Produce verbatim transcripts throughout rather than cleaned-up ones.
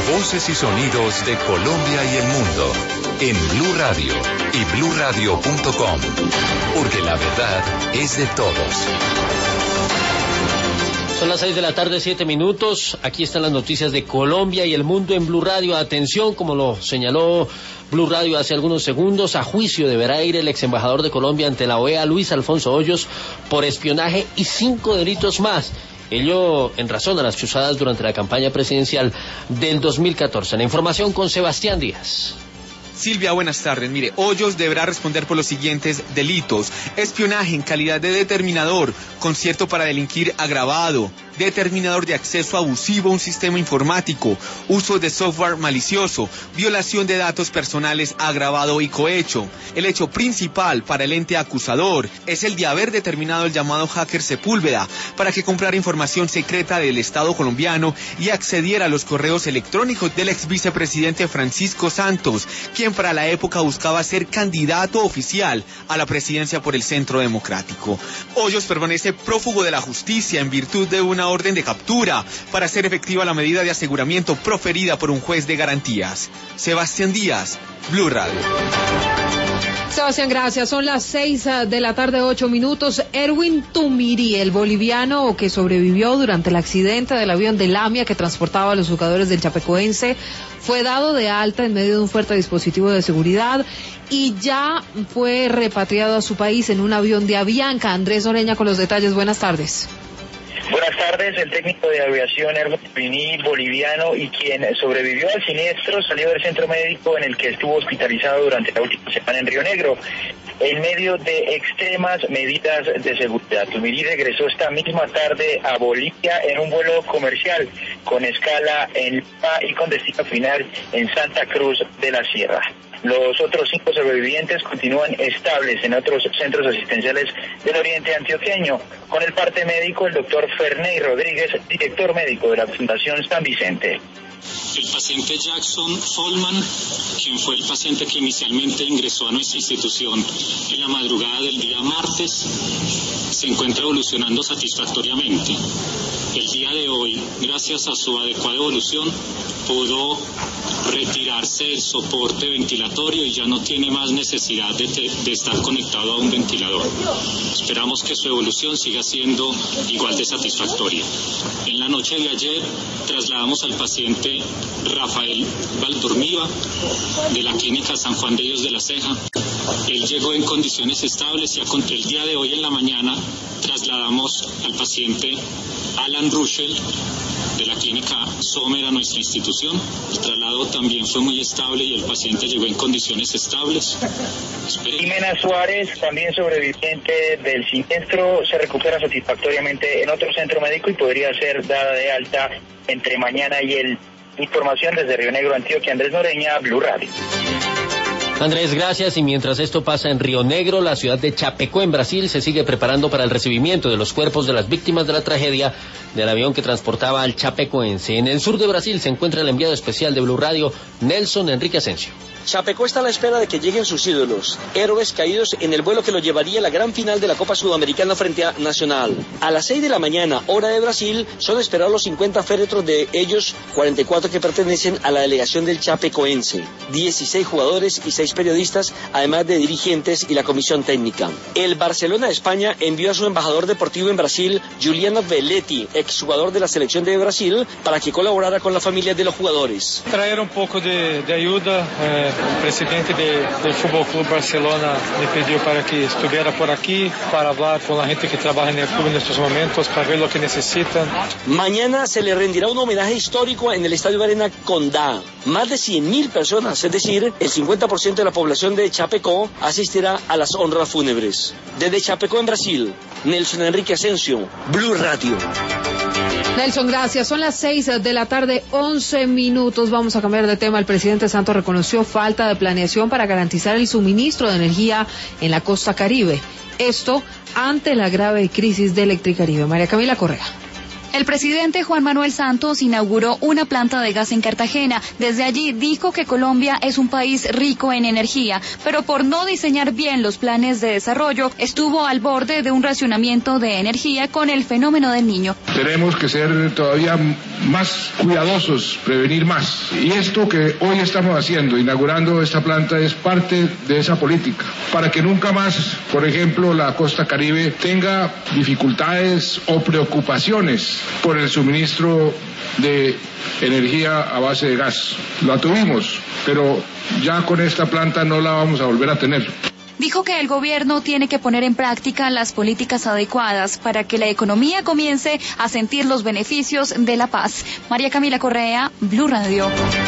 Voces y sonidos de Colombia y el mundo en Blue Radio y blue radio punto com, porque la verdad es de todos. Son las seis de la tarde, siete minutos. Aquí están las noticias de Colombia y el mundo en Blue Radio. Atención, como lo señaló Blue Radio hace algunos segundos, a juicio deberá ir el ex embajador de Colombia ante la O E A, Luis Alfonso Hoyos, por espionaje y cinco delitos más. Ello en razón a las chuzadas durante la campaña presidencial del dos mil catorce. La información con Sebastián Díaz. Silvia, buenas tardes. Mire, Hoyos deberá responder por los siguientes delitos: espionaje en calidad de determinador, concierto para delinquir agravado, determinador de acceso abusivo a un sistema informático, uso de software malicioso, violación de datos personales agravado y cohecho. El hecho principal para el ente acusador es el de haber determinado el llamado hacker Sepúlveda para que comprara información secreta del Estado colombiano y accediera a los correos electrónicos del ex vicepresidente Francisco Santos, quien para la época buscaba ser candidato oficial a la presidencia por el Centro Democrático. Hoyos permanece prófugo de la justicia en virtud de una orden de captura para hacer efectiva la medida de aseguramiento proferida por un juez de garantías. Sebastián Díaz, Blue Radio. Sebastián, gracias. Son las seis de la tarde, ocho minutos. Erwin Tumiri, el boliviano que sobrevivió durante el accidente del avión de Lamia que transportaba a los jugadores del Chapecoense, fue dado de alta en medio de un fuerte dispositivo de seguridad y ya fue repatriado a su país en un avión de Avianca. Andrés Oreña con los detalles. Buenas tardes. Buenas tardes. El técnico de aviación Erwin Tumiri, boliviano y quien sobrevivió al siniestro, salió del centro médico en el que estuvo hospitalizado durante la última semana en Río Negro, en medio de extremas medidas de seguridad. Tumiri regresó esta misma tarde a Bolivia en un vuelo comercial con escala en Lima y con destino final en Santa Cruz de la Sierra. Los otros cinco sobrevivientes continúan estables en otros centros asistenciales del oriente antioqueño. Con el parte médico, el doctor Ferney Rodríguez, director médico de la Fundación San Vicente. El paciente Jackson Folman, quien fue el paciente que inicialmente ingresó a nuestra institución en la madrugada del día martes, se encuentra evolucionando satisfactoriamente. El día de hoy, gracias a su adecuada evolución, pudo retirarse del soporte ventilatorio y ya no tiene más necesidad de, te, de estar conectado a un ventilador. Esperamos que su evolución siga siendo igual de satisfactoria. En la noche de ayer trasladamos al paciente Rafael Valdormiva de la clínica San Juan de Dios de la Ceja. Él llegó en condiciones estables y a, el día de hoy en la mañana trasladamos al paciente Alan Ruschel de la clínica Sommer a nuestra institución. El traslado también fue muy estable y el paciente llegó en condiciones estables. Jimena Suárez, también sobreviviente del siniestro, se recupera satisfactoriamente en otro centro médico y podría ser dada de alta entre mañana y el. Información desde Río Negro, Antioquia. Andrés Noreña, Blue Radio. Andrés, gracias. Y mientras esto pasa en Río Negro, la ciudad de Chapecó, en Brasil, se sigue preparando para el recibimiento de los cuerpos de las víctimas de la tragedia del avión que transportaba al chapecoense. En el sur de Brasil se encuentra el enviado especial de Blue Radio, Nelson Enrique Asensio. Chapecó está a la espera de que lleguen sus ídolos, héroes caídos en el vuelo que lo llevaría a la gran final de la Copa Sudamericana frente a Nacional. A las seis de la mañana, hora de Brasil, son esperados los cincuenta féretros, de ellos cuarenta y cuatro que pertenecen a la delegación del Chapecoense, dieciséis jugadores y seis periodistas, además de dirigentes y la comisión técnica. El Barcelona de España envió a su embajador deportivo en Brasil, Juliano Belletti, exjugador de la selección de Brasil, para que colaborara con la familia de los jugadores. Traer un poco de, de ayuda. Eh... El presidente de, del Fútbol Club Barcelona me pidió para que estuviera por aquí, para hablar con la gente que trabaja en el club en estos momentos, para ver lo que necesitan. Mañana se le rendirá un homenaje histórico en el Estadio Arena Condá. Más de cien mil personas, es decir, el cincuenta por ciento de la población de Chapecó, asistirá a las honras fúnebres. Desde Chapecó, en Brasil, Nelson Enrique Asensio, Blue Radio. Nelson, gracias. Son las seis de la tarde, once minutos. Vamos a cambiar de tema. El presidente Santos reconoció falta de planeación para garantizar el suministro de energía en la costa Caribe. Esto ante la grave crisis de Electricaribe. María Camila Correa. El El presidente Juan Manuel Santos inauguró una planta de gas en Cartagena. Desde allí dijo que Colombia es un país rico en energía, pero por no diseñar bien los planes de desarrollo, estuvo al borde de un racionamiento de energía con el fenómeno del Niño. Tenemos que ser todavía más cuidadosos, prevenir más. Y esto que hoy estamos haciendo, inaugurando esta planta, es parte de esa política, para que nunca más, por ejemplo, la costa Caribe tenga dificultades o preocupaciones por el suministro de energía a base de gas. La tuvimos, pero ya con esta planta no la vamos a volver a tener. Dijo que el gobierno tiene que poner en práctica las políticas adecuadas para que la economía comience a sentir los beneficios de la paz. María Camila Correa, Blue Radio.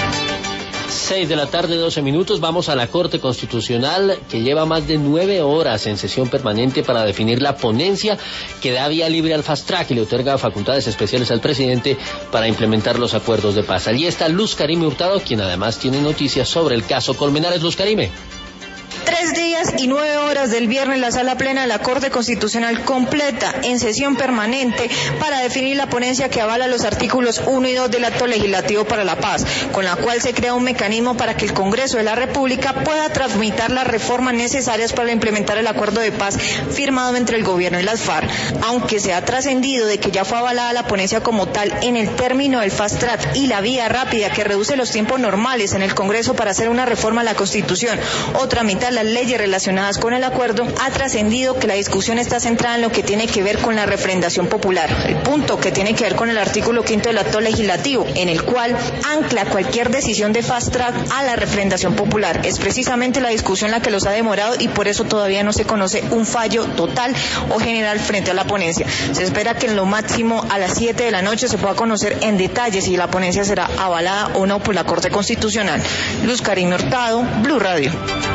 Seis de la tarde, doce minutos, vamos a la Corte Constitucional, que lleva más de nueve horas en sesión permanente para definir la ponencia que da vía libre al fast track y le otorga facultades especiales al presidente para implementar los acuerdos de paz. Allí está Luz Karime Hurtado, quien además tiene noticias sobre el caso Colmenares. Luz Karime. Tres días y nueve horas del viernes, la sala plena de la Corte Constitucional completa en sesión permanente para definir la ponencia que avala los artículos uno y dos del Acto Legislativo para la Paz, con la cual se crea un mecanismo para que el Congreso de la República pueda tramitar las reformas necesarias para implementar el acuerdo de paz firmado entre el gobierno y las FARC. Aunque se ha trascendido de que ya fue avalada la ponencia como tal en el término del fast track y la vía rápida que reduce los tiempos normales en el Congreso para hacer una reforma a la Constitución o tramitar las leyes relacionadas con el acuerdo, ha trascendido que la discusión está centrada en lo que tiene que ver con la refrendación popular, el punto que tiene que ver con el artículo quinto del acto legislativo, en el cual ancla cualquier decisión de fast track a la refrendación popular. Es precisamente la discusión la que los ha demorado y por eso todavía no se conoce un fallo total o general frente a la ponencia. Se espera que en lo máximo a las siete de la noche se pueda conocer en detalle si la ponencia será avalada o no por la Corte Constitucional. Luz Karime Hurtado, Blue Radio.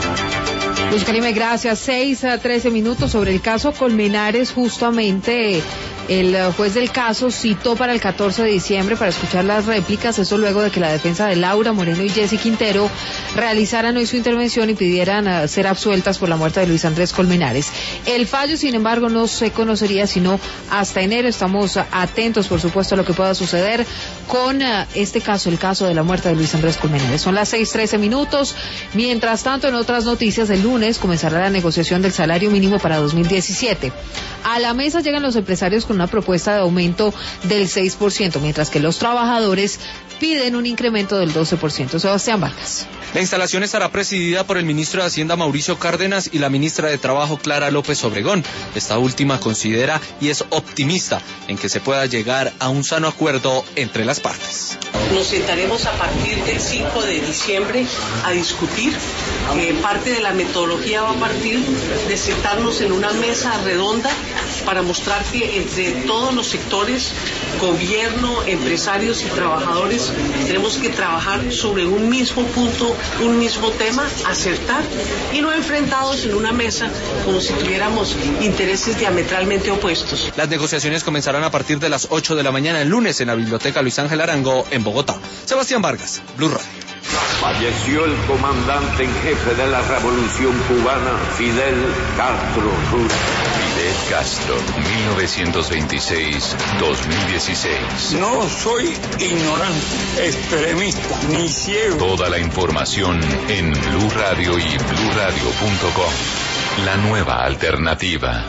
Luz Karime, gracias. Seis a trece minutos sobre el caso Colmenares. Justamente el juez del caso citó para el catorce de diciembre para escuchar las réplicas, eso luego de que la defensa de Laura Moreno y Jessy Quintero realizaran hoy su intervención y pidieran uh, ser absueltas por la muerte de Luis Andrés Colmenares. El fallo, sin embargo, no se conocería sino hasta enero. Estamos uh, atentos, por supuesto, a lo que pueda suceder con uh, este caso, el caso de la muerte de Luis Andrés Colmenares. Son las seis trece minutos. Mientras tanto, en otras noticias, el lunes comenzará la negociación del salario mínimo para dos mil diecisiete. A la mesa llegan los empresarios con una propuesta de aumento del seis por ciento, mientras que los trabajadores piden un incremento del doce por ciento. Sebastián Vargas. La instalación estará presidida por el ministro de Hacienda Mauricio Cárdenas y la ministra de Trabajo Clara López Obregón. Esta última considera y es optimista en que se pueda llegar a un sano acuerdo entre las partes. Nos sentaremos a partir del cinco de diciembre a discutir. Eh, parte de la metodología va a partir de sentarnos en una mesa redonda para mostrar que entre todos los sectores, gobierno, empresarios y trabajadores, tenemos que trabajar sobre un mismo punto, un mismo tema, acertar y no enfrentados en una mesa como si tuviéramos intereses diametralmente opuestos. Las negociaciones comenzarán a partir de las ocho de la mañana el lunes en la Biblioteca Luis Ángel Arango en Bogotá. Sebastián Vargas, Blue Radio. Falleció el comandante en jefe de la Revolución Cubana, Fidel Castro Ruz. Fidel Castro, mil novecientos veintiséis a dos mil dieciséis. No soy ignorante, extremista, ni ciego. Toda la información en Blue Radio y blue radio punto com. La nueva alternativa.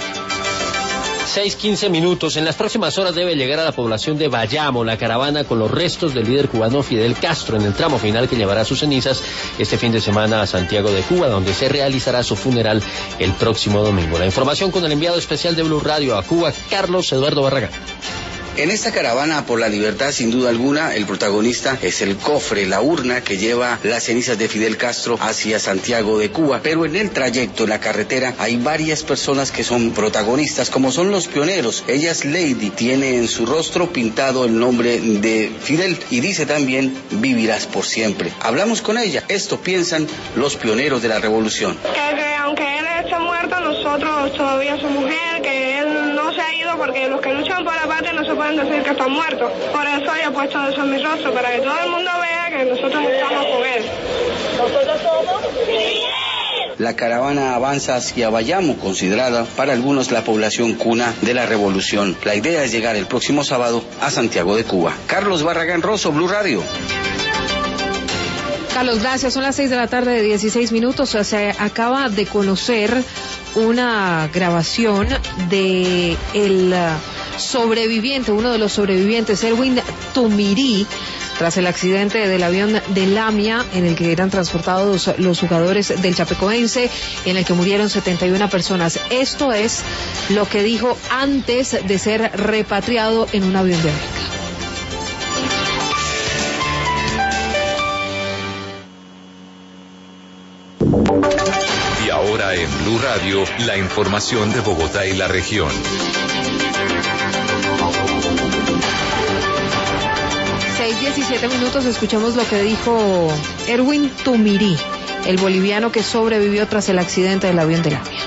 seis quince minutos. En las próximas horas debe llegar a la población de Bayamo la caravana con los restos del líder cubano Fidel Castro en el tramo final que llevará sus cenizas este fin de semana a Santiago de Cuba, donde se realizará su funeral el próximo domingo. La información con el enviado especial de Blue Radio a Cuba, Carlos Eduardo Barragán. En esta caravana por la libertad, sin duda alguna, el protagonista es el cofre, la urna que lleva las cenizas de Fidel Castro hacia Santiago de Cuba. Pero en el trayecto, en la carretera, hay varias personas que son protagonistas, como son los pioneros. Ella es Lady, tiene en su rostro pintado el nombre de Fidel y dice también, vivirás por siempre. Hablamos con ella, esto piensan los pioneros de la revolución. Que, que aunque él esté muerto, nosotros todavía somos él, que él no se ha ido porque los que luchan por la patria no se pueden decir que están muertos. Por eso yo he puesto eso en mi rostro, para que todo el mundo vea que nosotros estamos con él. ¿Nosotros somos? la caravana avanza hacia Bayamo, considerada para algunos la población cuna de la revolución. La idea es llegar el próximo sábado a Santiago de Cuba. Carlos Barragán Rosso, Blue Radio. Carlos, gracias. Son las seis de la tarde de dieciséis minutos. Se acaba de conocer una grabación de el sobreviviente, uno de los sobrevivientes, Erwin Tumirí, tras el accidente del avión de Lamia en el que eran transportados los jugadores del Chapecoense, en el que murieron setenta y una personas. Esto es lo que dijo antes de ser repatriado en un avión de América. Y ahora en Blue Radio, la información de Bogotá y la región. seis diecisiete minutos, escuchamos lo que dijo Erwin Tumirí, el boliviano que sobrevivió tras el accidente del avión de Lamia.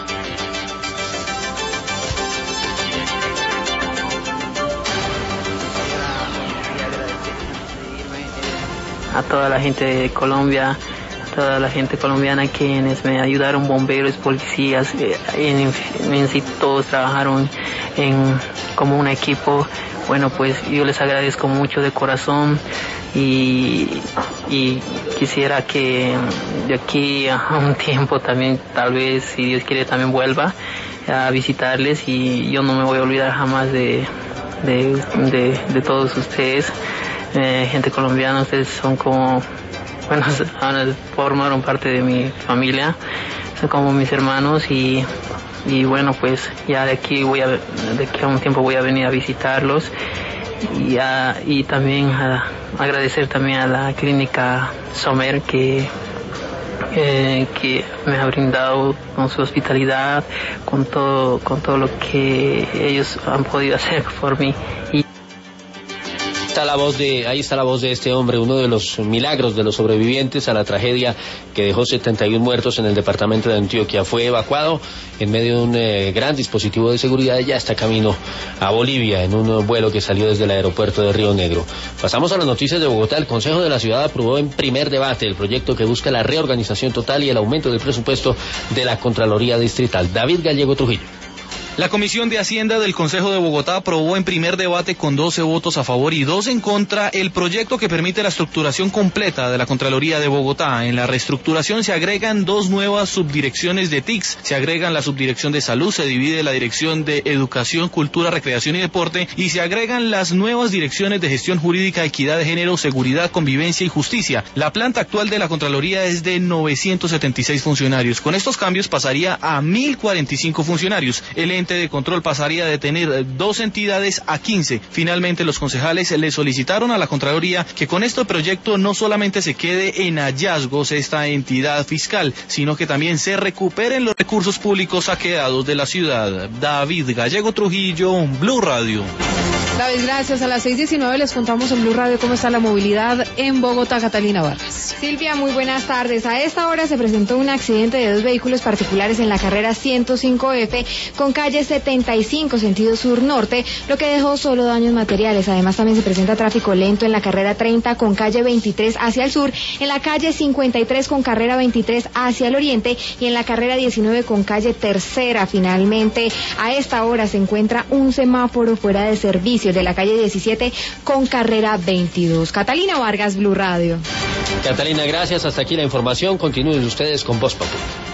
A toda la gente de Colombia, a toda la gente colombiana quienes me ayudaron, bomberos, policías, en, en sí todos trabajaron en, como un equipo. Bueno, pues yo les agradezco mucho de corazón y, y quisiera que de aquí a un tiempo también, tal vez, si Dios quiere, también vuelva a visitarles, y yo no me voy a olvidar jamás de, de, de, de todos ustedes, eh, gente colombiana. Ustedes son como, bueno, formaron parte de mi familia, son como mis hermanos, y y bueno, pues ya de aquí voy a de aquí a un tiempo voy a venir a visitarlos, y a, y también a agradecer también a la clínica Sommer que eh, que me ha brindado con su hospitalidad, con todo con todo lo que ellos han podido hacer por mí. Y Está la voz de, ahí está la voz de este hombre, uno de los milagros de los sobrevivientes a la tragedia que dejó setenta y uno muertos en el departamento de Antioquia. Fue evacuado en medio de un eh, gran dispositivo de seguridad y ya está camino a Bolivia en un vuelo que salió desde el aeropuerto de Río Negro. Pasamos a las noticias de Bogotá. El Consejo de la Ciudad aprobó en primer debate el proyecto que busca la reorganización total y el aumento del presupuesto de la Contraloría Distrital. David Gallego Trujillo. La Comisión de Hacienda del Consejo de Bogotá aprobó en primer debate con doce votos a favor y dos en contra el proyecto que permite la estructuración completa de la Contraloría de Bogotá. En la reestructuración se agregan dos nuevas subdirecciones de T I C S, se agregan la subdirección de Salud, se divide la dirección de Educación, Cultura, Recreación y Deporte y se agregan las nuevas direcciones de Gestión Jurídica, Equidad de Género, Seguridad, Convivencia y Justicia. La planta actual de la Contraloría es de novecientos setenta y seis funcionarios. Con estos cambios pasaría a mil cuarenta y cinco funcionarios. El de control pasaría de tener dos entidades a quince. Finalmente, los concejales le solicitaron a la Contraloría que con este proyecto no solamente se quede en hallazgos esta entidad fiscal, sino que también se recuperen los recursos públicos saqueados de la ciudad. David Gallego Trujillo, Blue Radio. David, gracias. A las seis diecinueve les contamos en Blue Radio cómo está la movilidad en Bogotá. Catalina Vargas. Silvia, muy buenas tardes. A esta hora se presentó un accidente de dos vehículos particulares en la carrera ciento cinco F con calle setenta y cinco sentido sur-norte, lo que dejó solo daños materiales. Además, también se presenta tráfico lento en la carrera treinta con calle veintitrés hacia el sur, en la calle cincuenta y tres con carrera veintitrés hacia el oriente y en la carrera diecinueve con calle tercera. Finalmente, a esta hora se encuentra un semáforo fuera de servicio de la calle diecisiete con carrera veintidós. Catalina Vargas, Blue Radio. Catalina, gracias. Hasta aquí la información. Continúen ustedes con Voz Populi.